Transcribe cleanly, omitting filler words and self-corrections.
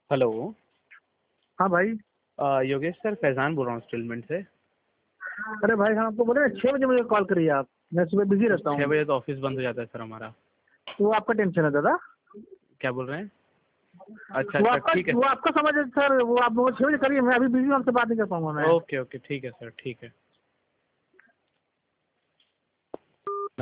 Hello. हाँ भाई। Yogesh sir, Faizan बोल रहा हूँ स्टीलमेंट से। अरे भाई हम आपको बोले 6 बजे मुझे कॉल करिए आप। मैं सुबह बिजी रहता 6 हूँ। बजे तो ऑफिस बंद हो जाता है सर हमारा। तो वो आपका टेंशन है दादा। क्या बोल रहे हैं? अच्छा अच्छा, ठीक है। वो आपका समझ है सर। वो आप लोग 6 बजे करिए। मैं अभी बिजी हूँ, आपसे बात नहीं कर पाऊंगा मैं। ओके ओके, ठीक है सर, ठीक है।